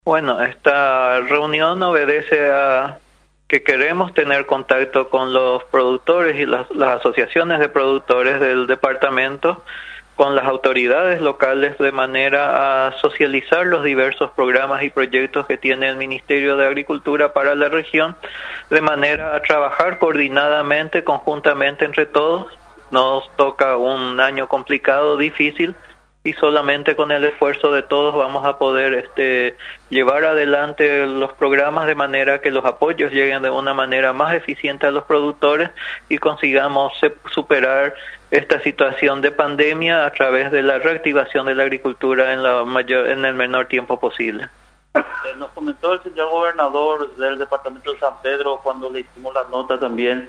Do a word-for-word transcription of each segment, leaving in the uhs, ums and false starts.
Bueno, esta reunión obedece a que queremos tener contacto con los productores y las, las asociaciones de productores del departamento, con las autoridades locales, de manera a socializar los diversos programas y proyectos que tiene el Ministerio de Agricultura para la región, de manera a trabajar coordinadamente, conjuntamente entre todos. Nos toca un año complicado, difícil, y solamente con el esfuerzo de todos vamos a poder este, llevar adelante los programas de manera que los apoyos lleguen de una manera más eficiente a los productores y consigamos superar esta situación de pandemia a través de la reactivación de la agricultura en, la mayor, en el menor tiempo posible. Nos comentó el señor gobernador del departamento de San Pedro cuando le hicimos la nota también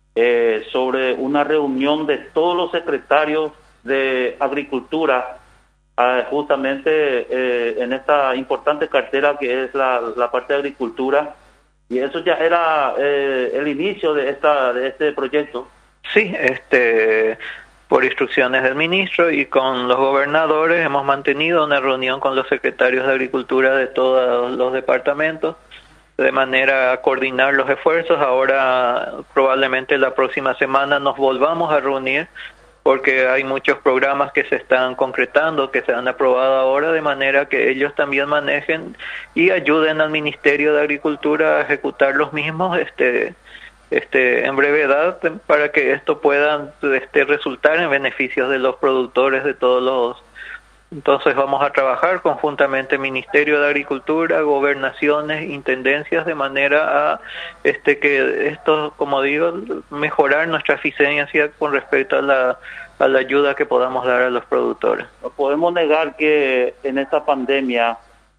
eh, sobre una reunión de todos los secretarios de agricultura eh, justamente eh, en esta importante cartera que es la, la parte de agricultura, y eso ya era eh, el inicio de esta de este proyecto. Sí, este por instrucciones del ministro y con los gobernadores hemos mantenido una reunión con los secretarios de agricultura de todos los departamentos de manera a coordinar los esfuerzos. Ahora probablemente la próxima semana nos volvamos a reunir porque hay muchos programas que se están concretando, que se han aprobado ahora, de manera que ellos también manejen y ayuden al Ministerio de Agricultura a ejecutar los mismos este este en brevedad, para que esto pueda este resultar en beneficios de los productores de todos los. Entonces vamos a trabajar conjuntamente Ministerio de Agricultura, gobernaciones, intendencias, de manera a este que esto, como digo, mejorar nuestra eficiencia con respecto a la a la ayuda que podamos dar a los productores. No podemos negar que en esta pandemia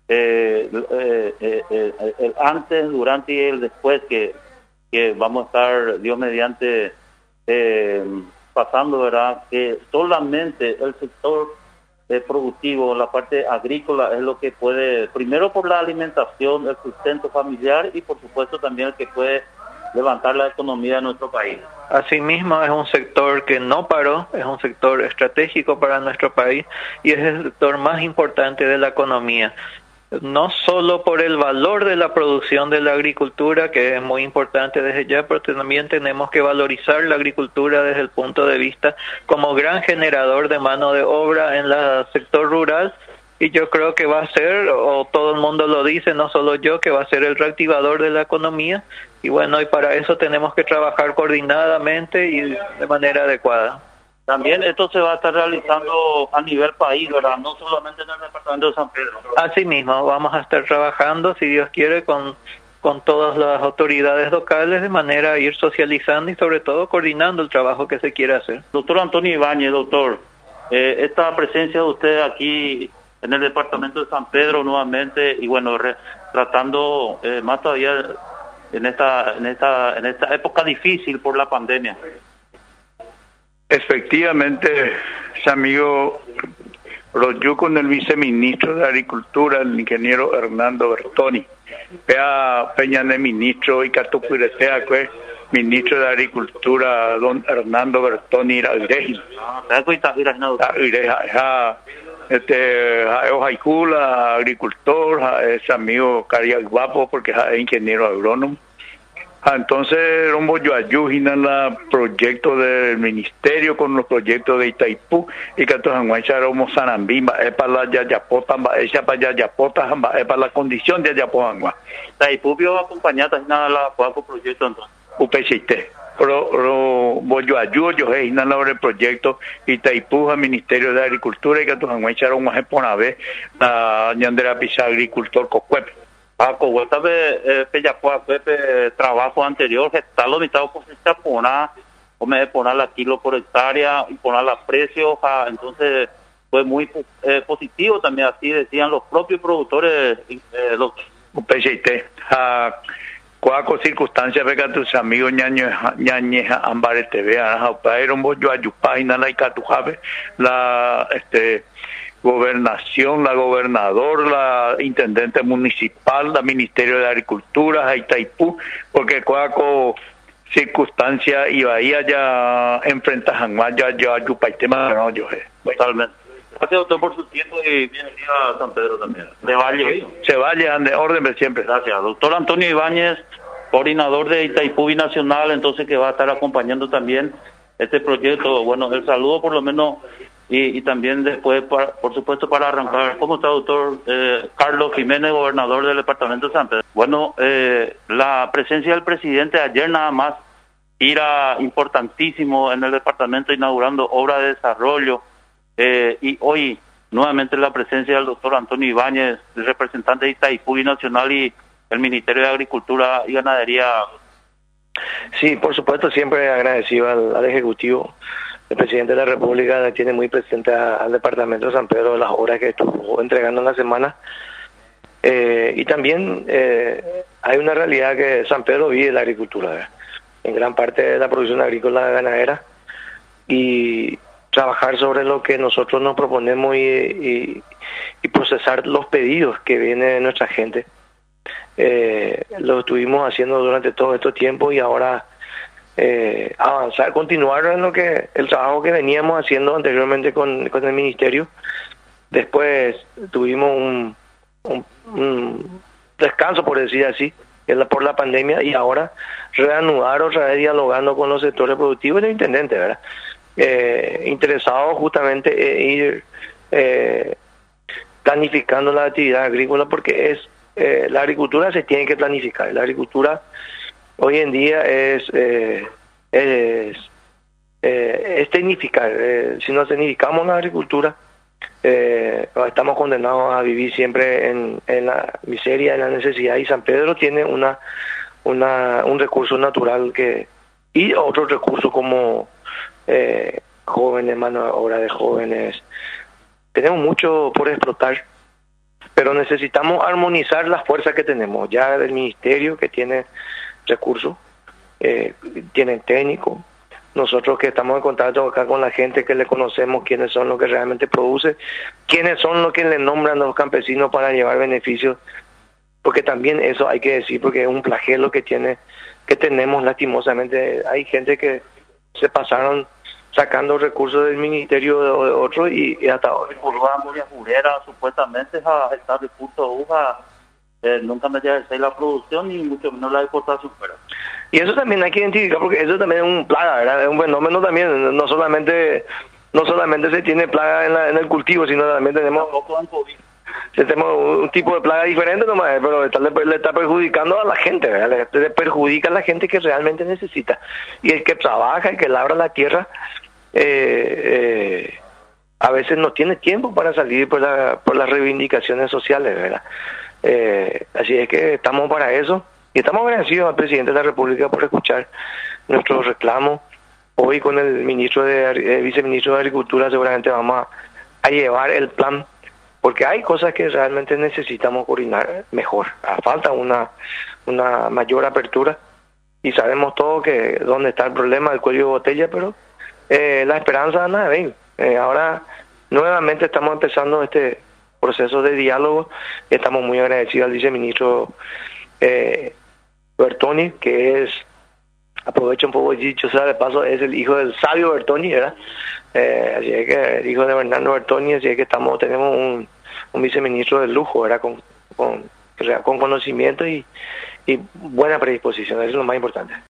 eh, eh, eh, eh, el antes, durante y el después que que vamos a estar, Dios mediante, eh, pasando, ¿verdad? Que solamente el sector eh, productivo, la parte agrícola, es lo que puede, primero por la alimentación, el sustento familiar, y por supuesto también el que puede levantar la economía de nuestro país. Asimismo, es un sector que no paró, es un sector estratégico para nuestro país y es el sector más importante de la economía. No solo por el valor de la producción de la agricultura, que es muy importante desde ya, pero también tenemos que valorizar la agricultura desde el punto de vista como gran generador de mano de obra en el sector rural, y yo creo que va a ser, o todo el mundo lo dice, no solo yo, que va a ser el reactivador de la economía, y bueno, y para eso tenemos que trabajar coordinadamente y de manera adecuada. También esto se va a estar realizando a nivel país, ¿verdad? No solamente en el departamento de San Pedro. Así mismo, vamos a estar trabajando, si Dios quiere, con, con todas las autoridades locales, de manera a ir socializando y sobre todo coordinando el trabajo que se quiere hacer. Doctor Antonio Ibáñez, doctor, eh, esta presencia de usted aquí en el departamento de San Pedro nuevamente, y bueno, re, tratando eh, más todavía en esta, en esta, en esta época difícil por la pandemia. Efectivamente, amigo, yo con el viceministro de Agricultura, el ingeniero Hernando Bertoni, pea peña de ministro y catupiretea que ministro de Agricultura, don Hernando Bertoni era ireji. Este, Ojaicula, agricultor, es amigo cariño guapo porque es ingeniero agrónomo. Entonces, rombo yo ayuda en el proyecto del ministerio con los proyectos de Itaipú y que todos en Huancha romo Sanambimba es para la Yayapota, es para Yayapota, es para la condición de Yayapota. Itaipú vio acompañada en la cuatro proyectos entonces. Upechite. Pero yo ayudo yo en el proyecto Itaipú al Ministerio de Agricultura y que todos en Huancha romo es por una vez la ñandera pisa agricultor cocuepe. Paco, vuelta de Peyapoa, Pepe, trabajo anterior, que está lo mitad por esta poner, o me poner la kilo por hectárea y poner la precio, ja, entonces fue muy eh, positivo también, así decían los propios productores, eh, los P C T, a cuatro circunstancias, ve que tus amigos ñaño ñañeja ambare te vean, a paero yo ayupa y nada y catujabe, la este gobernación, la gobernador, la intendente municipal, la Ministerio de Agricultura, Itaipú, porque cuaco circunstancia y bahía ya enfrenta Janguá, ya yo ayupa y tema no yo totalmente. Gracias, doctor, por su tiempo y bienvenido a San Pedro también. De Valle. Se vaya, de orden siempre. Gracias. Doctor Antonio Ibáñez, coordinador de Itaipú Binacional, entonces que va a estar acompañando también este proyecto. Bueno, el saludo por lo menos y, y también después, para, por supuesto, para arrancar. ¿Cómo está, doctor eh, Carlos Jiménez, gobernador del departamento de San Pedro? Bueno, eh, la presencia del presidente ayer nada más, gira importantísimo en el departamento inaugurando obra de desarrollo eh, y hoy nuevamente la presencia del doctor Antonio Ibáñez, el representante de Itaipú Binacional y el Ministerio de Agricultura y Ganadería. Sí, por supuesto, siempre agradecido al, al Ejecutivo. El presidente de la República tiene muy presente a, al departamento de San Pedro las obras que estuvo entregando en la semana. Eh, y también eh, hay una realidad que San Pedro vive la agricultura, ¿verdad? En gran parte de la producción agrícola ganadera, y trabajar sobre lo que nosotros nos proponemos y, y, y procesar los pedidos que viene de nuestra gente. Eh, lo estuvimos haciendo durante todo este tiempo y ahora eh, avanzar, continuar en lo que el trabajo que veníamos haciendo anteriormente con, con el ministerio. Después tuvimos un, un, un descanso, por decir así, por la pandemia, y ahora reanudar otra vez dialogando con los sectores productivos y el intendente, ¿verdad? Eh, interesado justamente en ir eh, planificando la actividad agrícola, porque es eh, la agricultura se tiene que planificar. La agricultura hoy en día es eh, es, eh, es tecnificar. Eh, si no tecnificamos la agricultura, eh, estamos condenados a vivir siempre en, en la miseria, en la necesidad, y San Pedro tiene una una un recurso natural que y otros recursos como eh, jóvenes, mano de obra de jóvenes. Tenemos mucho por explotar, pero necesitamos armonizar las fuerzas que tenemos ya del ministerio, que tiene recursos, eh, tiene técnicos, nosotros que estamos en contacto acá con la gente que le conocemos, quiénes son los que realmente producen, quiénes son los que le nombran a los campesinos para llevar beneficios, porque también eso hay que decir, porque es un flagelo que tiene que tenemos lastimosamente. Hay gente que se pasaron sacando recursos del ministerio o de otro y, y hasta ahora. Curvamos y jurera, supuestamente, a estar recursos uva, eh, nunca me llega a la producción ni mucho menos la exportación fuera. Y eso también hay que identificar, porque eso también es un plaga, ¿verdad? Es un fenómeno también, no solamente no solamente se tiene plaga en, la, en el cultivo, sino también tenemos tenemos un tipo de plaga diferente nomás, pero está, le, le está perjudicando a la gente, ¿verdad? Le, le perjudica a la gente que realmente necesita. Y el que trabaja, el que labra la tierra, eh, eh, a veces no tiene tiempo para salir por, la, por las reivindicaciones sociales, ¿verdad? Eh, así es que estamos para eso. Y estamos agradecidos al presidente de la República por escuchar nuestros reclamos. Hoy con el ministro de el viceministro de Agricultura seguramente vamos a, a llevar el plan, porque hay cosas que realmente necesitamos coordinar mejor. Falta una una mayor apertura y sabemos todos que dónde está el problema del cuello de botella, pero eh, la esperanza nada ven. Eh, ahora nuevamente estamos empezando este proceso de diálogo. Estamos muy agradecidos al viceministro eh, Bertoni, que es, aprovecho un poco dicho sea de paso, es el hijo del sabio Bertoni, ¿verdad? Eh, así es que el hijo de Bernardo Bertoni, así es que estamos tenemos un, un viceministro de lujo, ¿verdad? Con, con, con conocimiento y, y buena predisposición, eso es lo más importante.